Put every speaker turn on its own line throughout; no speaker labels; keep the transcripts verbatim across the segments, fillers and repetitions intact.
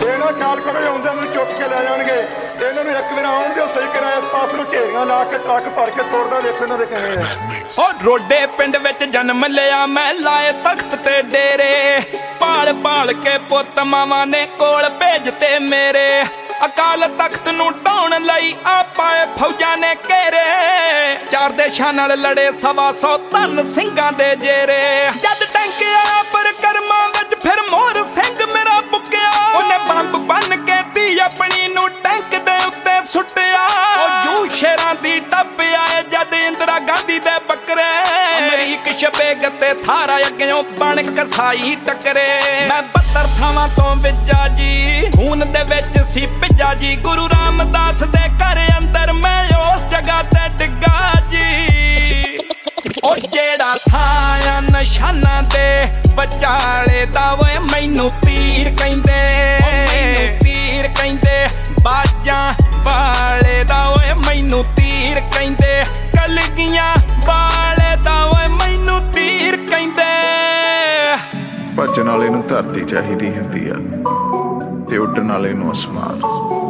ਇਹਨਾਂ ਖਿਆਲ ਕਰੋ ਆਉਂਦੇ ਨੂੰ ਚੁੱਕ ਕੇ ਲੈ ਜਾਣਗੇ। ਇਹਨਾਂ ਨੂੰ ਇੱਕ ਦਿਨ ਆਉਣ ਦਿਓ ਸਹੀ ਕਰਾਂ, ਇਸ ਪਾਸ ਨੂੰ ਢੇਰੀਆਂ ਲਾ ਕੇ ਟਰੱਕ ਭਰ ਕੇ ਤੋੜਦਾ ਦੇਖੋ ਇਹਨਾਂ ਦੇ ਕਿਵੇਂ ਆ।
ਉਹ ਰੋਡੇ ਪਿੰਡ ਵਿੱਚ ਜਨਮ ਲਿਆ ਮੈਂ, ਲਾਏ ਤਖਤ ਤੇ ਡੇਰੇ, ਪਾਲ ਪਾਲ ਕੇ ਪੁੱਤ ਮਾਵਾਂ ਨੇ ਕੋਲ ਭੇਜਤੇ ਮੇਰੇ। ਅਕਾਲ ਤਖਤ ਨੂੰ ਢਾਉਣ ਲਈ ਆ ਪਾਏ ਫੌਜਾਂ ਨੇ ਘੇਰੇ, ਚਾਰ ਦੇਸ਼ਾਂ ਨਾਲ ਲੜੇ ਸਵਾ ਸੌ ਧਨ ਸਿੰਘਾਂ ਦੇ ਜੇਰੇ। ਜਦ ਟੈਂਕ ਆਇਆ ਪਰਿਕਰਮਾ ਵਿੱਚ ਫਿਰ ਮੋਹਰ ਸਿੰਘ ਮੇਰਾ ਬੁੱਕਿਆ, ਉਹਨੇ ਬੰਬ ਬੰਨ ਕੇ ਧੀ ਆਪਣੀ ਨੂੰ ਟੈਂਕ ਦੇ ਉੱਤੇ ਸੁੱਟਿਆ। ਉਹ ਜੂ ਸ਼ੇਰਾਂ ਦੀ ਟੱਪ ਆਏ ਜਦ ਇੰਦਰਾ ਗਾਂਧੀ ਦੇ ਬੱਕਰੇ, ਅਮਰੀਕ ਸ਼ਬੇਗ ਤੇ ਥਾਰਾ ਅੱਗਿਓਂ ਬਣ ਕਸਾਈ ਟੱਕਰੇ। ਮੈਂ ਬੱਤਰ ਥਾਵਾਂ ਤੋਂ ਵਿੱਜਾ ਜੀ, ਖੂਨ ਦੇ ਵਿੱਚ ਸੀ ਭਿੱਜਾ ਜੀ, ਗੁਰੂ ਰਾਮਦਾਸ ਦੇ ਘਰ ਅੰਦਰ ਮੈਂ ਉਸ ਜਗ੍ਹਾ ਤੇ ਡਿੱਗਾ ਜੀ। ਉਹ ਜਿਹੜਾ ਥਾਂ ਆ ਨਿਸ਼ਾਨਾ ਦੇ ਵਿਚਾਲੇ ਦਾ ਓਏ ਮੈਨੂੰ ਤੀਰ ਕਹਿੰਦੇ, ਤੀਰ ਕਹਿੰਦੇ ਬਾਜਾਂ ਵਾਲੇ ਦਾ ਓਏ ਮੈਨੂੰ ਤੀਰ ਕਹਿੰਦੇ, ਕਲਗੀਆਂ ਵਾਲੇ ਦਾ ਓਏ ਮੈਨੂੰ ਤੀਰ ਕਹਿੰਦੇ।
ਭੱਜਣ ਵਾਲੇ ਨੂੰ ਧਰਤੀ ਚਾਹੀਦੀ ਹੁੰਦੀ ਆ ਤੇ ਉੱਡਣ ਵਾਲੇ ਨੂੰ ਅਸਮਾਨ,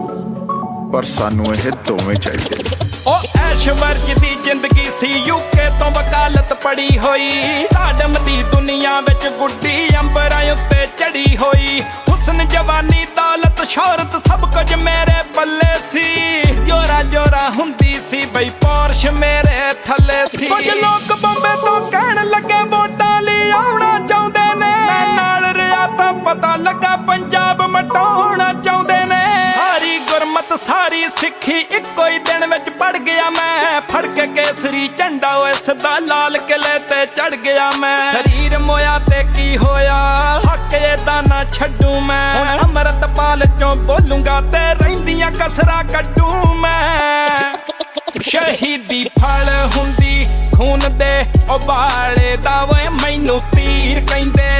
ਪਰ ਸਾਨੂੰ ਇਹ ਦੋਵੇਂ ਚਾਹੀਦੇ।
ਉਹ ਐਸ਼ਵਰਜ ਦੀ ਜ਼ਿੰਦਗੀ ਸੀ, ਯੂਕੇ ਤੋਂ ਵਕਾਲਤ ਪੜੀ ਹੋਈ, ਸਾਡਮ ਦੀ ਦੁਨੀਆ ਵਿੱਚ ਗੁੱਡੀ ਅੰਬਰਾਂ ਉੱਤੇ ਚੜੀ ਹੋਈ। ਹੁਸਨ ਜਵਾਨੀ ਦੌਲਤ ਸ਼ੋਹਰਤ ਸਭ ਕੁਝ ਮੇਰੇ ਪੱਲੇ ਸੀ, ਜੋਰਾ ਜੋਰਾ ਹੁੰਦੀ ਸੀ ਬਈ ਪੋਰਸ਼ ਮੇਰੇ ਥੱਲੇ ਸੀ। ਕੁਝ ਲੋਕ ਬੰਬੇ ਤੋਂ ਕਹਿਣ ਲੱਗੇ ਵੋਟਾਂ ਲਈ ਆਉਣਾ ਚਾਹੁੰਦੇ ਨੇ, ਮੈਂ ਨਾਲ ਰਿਹਾ ਤਾਂ ਪਤਾ ਲੱਗਾ ਪੰਜਾਬ ਮਟਾਉਣਾ ਚਾਹੁੰਦੇ ਨੇ। ਸਾਰੀ ਗੁਰਮਤ ਸਾਰੀ ਸਿੱਖੀ ਇੱਕੋ ਹੀ ਦਿਨ ਵਿੱਚ ਪੜ ਗਿਆ ਮੈਂ, ਫੜ ਕੇ ਕੇਸਰੀ ਝੰਡਾ ਇਸ ਦਾ ਲਾਲ ਕਿਲੇ ਤੇ ਚੜ ਗਿਆ ਮੈਂ। ਸਰੀਰ ਮੋਇਆ ਤੇ ਕੀ ਹੋਇਆ, ਹੱਕ ਇਹਦਾ ਨਾ ਛੱਡੂ ਮੈਂ, ਹੁਣ ਅੰਮ੍ਰਿਤਪਾਲ ਚੋਂ ਬੋਲੂੰਗਾ ਤੇ ਰਹਿੰਦੀਆਂ ਕਸਰਾਂ ਕੱਢੂ ਮੈਂ। ਸ਼ਹੀਦੀ ਫਲ ਹੁੰਦੀ ਖੂਨ ਦੇ ਉਬਾਲੇ ਦਾ ਓਏ ਮੈਨੂੰ ਤੀਰ ਕਹਿੰਦੇ,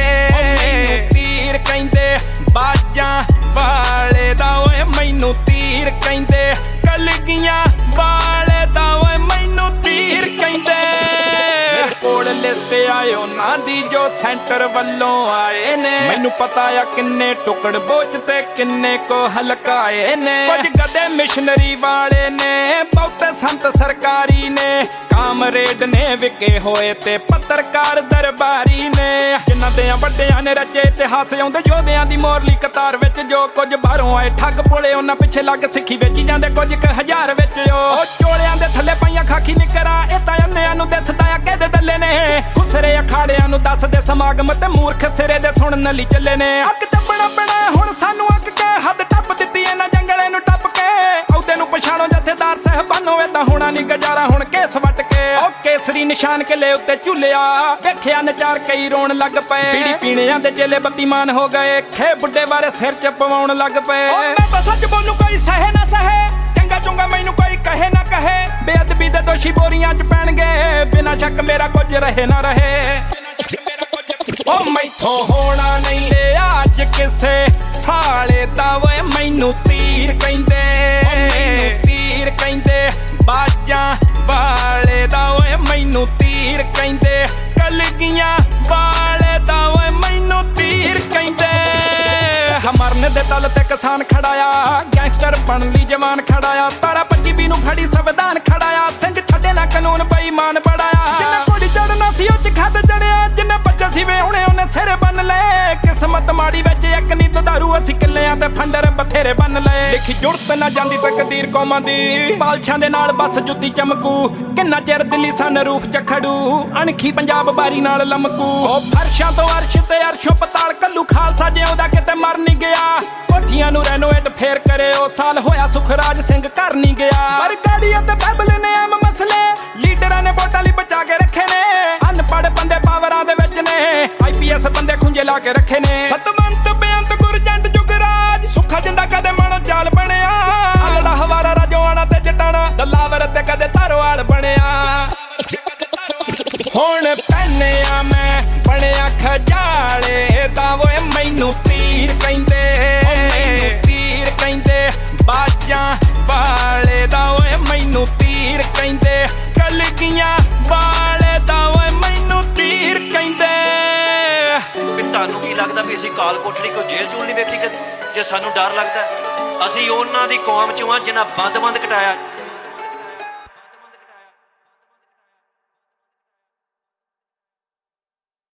ਤੀਰ ਕਹਿੰਦੇ ਬਾਜਾਂ ਵਾਲੇ ਦਾ ਓਏ ਮੈਨੂੰ ਤੀਰ ਕਹਿੰਦੇ, ਕਲਗੀਆਂ ਵਾਲੇ ਦਾ ਓਏ ਮੈਨੂੰ ਤੀਰ ਕਹਿੰਦੇ। ਮੇਰੇ ਕੋਲ ਲਿਸਟ ਆਏ ਉਹਨਾਂ ਦੀ ਜੋ ਸੈਂਟਰ ਵੱਲੋਂ ਆਏ ਨੇ, ਮੈਨੂੰ ਪਤਾ ਆ ਕਿੰਨੇ ਟੁਕੜ ਬੋਚ ਤੇ ਕਿੰਨੇ ਕੋ ਹਲਕਾਏ ਨੇ। ਕੁਝ ਗਦੇ ਮਿਸ਼ਨਰੀ ਵਾਲੇ ਨੇ, ਬਹੁਤੇ ਸੰਤ ਸਰਕਾਰੀ ਨੇ, ਕਾਮਰੇਡ ਨੇ ਵਿਕੇ ਹੋਏ ਤੇ ਪੱਤਰਕਾਰ ਦਰਬਾਰੀ ਨੇ। ਜਿਨ੍ਹਾਂ ਦੇ ਵੱਡਿਆਂ ਨੇ ਰਚੇ ਇਤਿਹਾਸ ਆਉਂਦੇ ਯੋਧਿਆਂ ਦੀ ਮੋਰਲੀ ਕਤਾਰ ਵਿੱਚ, ਜੋ ਕੁਝ ਬਾਹਰੋਂ ਆਏ ਠੱਗ ਪੁਲੇ ਉਹਨਾਂ ਪਿੱਛੇ ਲੱਗ ਸਿੱਖੀ ਵੇਚੀ ਜਾਂਦੇ ਕੁਝ ਕੁ ਹਜ਼ਾਰ ਵਿੱਚ। ਉਹ ਚੋਲਿਆਂ ਦੇ ਥੱਲੇ ਪਈਆਂ ਖਾਕੀ ਨਿਕਰਾਂ, ਇਹ ਤਾਂ ਅੰਨਿਆਂ ਨੂੰ ਦਿਸਦਾ ਆ ਕਿਹਦੇ ਦੱਲੇ ਨੇ, ਖੁਸਰੇ ਅਖਾੜਿਆਂ ਨੂੰ ਦੱਸਦੇ ਸਮਾਗਮ ਤੇ ਮੂਰਖ ਸਿਰੇ ਦੇ ਸੁਣਨ ਲਈ ਚੱਲੇ ਨੇ। ਅੱਗ ਚੱਪਣਾ ਪੈਣਾ ਹੁਣ ਸਾਨੂੰ ਅੱਗ ਕੇ, ਹੱਦ ਟੱਪ ਦਿੱਤੀ ਇਹਨਾਂ ਜੰਗਲੇ ਨੂੰ ਟੱਪ ਕੇ, ਅਹੁਦੇ ਨੂੰ ਪਛਾਣੋ ਜਥੇਦਾਰ ਸਾਹਿਬਾਨੋ ਏਦਾਂ ਹੋਣਾ ਨੀ ਗੁਜ਼ਾਰਾ ਹੁਣ ਕੇਸ ਵੱਟ ਕੇ। ਉਹ ਕੇਸਰੀ ਨਿਸ਼ਾਨ ਕਿਲੇ ਉੱਤੇ ਝੂਲਿਆ, ਵੇਖਿਆ ਨਚਾਰ ਕਈ ਰੋਣ ਲੱਗ ਪਏ, ਬੀੜੀ ਪੀਣਿਆਂ ਦੇ ਚੇਲੇ ਬੱਤੀਮਾਨ ਹੋ ਗਏ, ਖੇ ਬੁੱਢੇ ਬਾਰੇ ਸਿਰ ਚ ਪਵਾਉਣ ਲੱਗ ਪਏ। ਉਹ ਮੈਂ ਤਾਂ ਸੱਚ ਬੋਲੂ ਕੋਈ ਸਹੇ ਨਾ ਸਹੇ, ਚੰਗਾ ਚੁੰਗਾ ਮੈਨੂੰ ਕੋਈ ਕਹੇ ਨਾ ਕਹੇ, ਬੇਅਦਬੀ ਦੇ ਦੋਸ਼ੀ ਬੋਰੀਆਂ ਚ ਪੈਣਗੇ, ਬਿਨਾਂ ਸ਼ੱਕ ਮੇਰਾ ਕੁਝ ਰਹੇ ਨਾ ਰਹੇ। ਉਹ ਮੈਥੋਂ ਹੋਣਾ ਨਹੀਂ ਲਿਆ ਅੱਜ ਕਿਸੇ ਸਾਲੇ ਦਾ ਓਏ ਮੈਨੂੰ ਤੀਰ ਕਹਿੰਦੇ, ਤੀਰ ਕਹਿੰਦੇ ਬਾਜਾਂ ਵਾਲੇ ਦਾ ਓਏ ਮੈਨੂੰ ਤੀਰ ਕਹਿੰਦੇ, ਕਲਗੀਆਂ ਵਾਲੇ ਦਾ ਓਏ ਮੈਨੂੰ ਤੀਰ ਕਹਿੰਦੇ। ਮਰਨ ਦੇ ਤਲ ਤੇ ਕਿਸਾਨ ਖੜਾਇਆ, ਗੈਂਗਸਟਰ ਬਣ ਲਈ ਜਵਾਨ ਖੜਾਇਆ, ਤਾਰਾ ਪੱਚੀ ਵੀ ਨੂੰ ਫੜੀ ਸੰਵਿਧਾਨ ਖੜਾਇਆ, ਸਿੰਘ ਛੱਡੇ ਨਾ ਕਾਨੂੰਨ ਬੇਈਮਾਨ ਬੜਾਇਆ। ਜਿੰਨੇ ਕੋੜੀ ਚੜਨਾ ਸੀ ਉਹ ਚ ਖੱਦ ਚੜਿਆ, ਜਿੰਨੇ ਬੱਚੇ ਸੀ ਵੇ ਹੁਣੇ ਉਹਨੇ ਸਿਰੇ ਬੰਨ ਲਏ। ਕਿਸਮਤ ਮਾੜੀ ਵਿੱਚ ਇੱਕ ਨੀ ਦੁਧਾਰੂ, ਅਸੀਂ ਕਿੱਲਿਆਂ ਤੇ ਫੰਡਰ ਬਥੇਰੇ ਬੰਨ ਲਏ। ਲਿਖੀ ਜੁੜਤ ਨਾ ਜਾਂਦੀ ਤਕਦੀਰ ਕੌਮਾਂ ਦੀ, ਬਾਲਸ਼ਾਂ ਦੇ ਨਾਲ ਬਸ ਜੁੱਤੀ ਚਮਕੂ, ਕਿੰਨਾ ਚਿਰ ਦਿੱਲੀ ਸਨ ਰੂਫ ਚ ਖੜੂ, ਅਣਖੀ ਪੰਜਾਬ ਬਾਰੀ ਨਾਲ ਲਮਕੂ। ਉਹ ਫਰਸ਼ਾਂ ਤੋਂ ਅਰਸ਼ ਤੇ ਅਰਸ਼ੋਂ ਪਤਾਲ ਕੱਲੂ ਖਾਲਸਾ ਜਿਉਂਦਾ ਕਿਤੇ ਮਰ ਨੀ ਗਿਆ, ਕੋਠੀਆਂ ਨੂੰ ਰੈਨੋਵੇਟ ਫੇਰ ਕਰੇ ਉਹ ਸਾਲ ਹੋਇਆ ਸੁਖਰਾਜ ਸਿੰਘ ਘਰ ਨੀ ਗਿਆ। ਪਰ ਗਾੜੀ ਅਤੇ ਬਾਈਬਲ ਨੇ ਆਮ ਮਸਲੇ, ਲੀਡਰਾਂ ਨੇ ਵੋਟਾਂ ਲਈ ਬਚਾ ਕੇ ਰੱਖੇ ਨੇ, ਅਨਪੜ੍ਹ ਬੰਦੇ ਪਾਵਰਾਂ ਦੇ ਵਿੱਚ ਨੇ, ਆਈ ਪੀ ਐਸ ਬੰਦੇ ਖੁੰਝੇ ਲਾ ਕੇ ਰੱਖੇ ਨੇ। ਸਤਵੰਤ ਬੇਅੰਤ ਗੁਰਜੰਟ ਜੁਗਰਾਜ, ਸੁੱਖਾ ਜਿੰਦਾ ਕਦੇ ਮਾਣੋ ਚਾਲ ਬਣਿਆ, ਅਲੜਾ ਹਵਾਰਾ ਰਾਜੋਆਣਾ ਤੇ ਜਟਾਣਾ, ਦਲਾਵਰ ਤੇ ਕਦੇ ਧਾਰੋਵਾਲ ਬਣਿਆ। ਹੁਣ ਪੈਨਿਆ ਮੈਂ ਬਣਿਆ ਖਜਾਲੇ ਦਾ ਓਏ ਮੈਨੂੰ ਤੀਰ ਕਹਿੰਦੇ, ਤੀਰ ਕਹਿੰਦੇ ਬਾਜਾਂ ਵਾਲੇ ਦਾ ਓਏ ਮੈਨੂੰ ਤੀਰ ਕਹਿੰਦੇ, ਕਲਗੀਆਂ ਵਾਲੇ ਦਾ ਓਏ ਮੈਨੂੰ ਤੀਰ ਕਹਿੰਦੇ।
ਤੁਹਾਨੂੰ ਕੀ ਲੱਗਦਾ ਵੀ ਅਸੀਂ ਕਾਲ ਕੋਠੜੀ ਕੋਈ ਜੇਲ੍ਹ ਜੂਲ ਨਹੀਂ ਵੇਖੀ ਕਦੇ? ਜੇ ਸਾਨੂੰ ਡਰ ਲੱਗਦਾ, ਅਸੀਂ ਉਹਨਾਂ ਦੀ ਕੌਮ ਚੋਂ ਆ ਜਿਨ੍ਹਾਂ ਬੰਦ ਬੰਦ ਕਟਾਇਆ।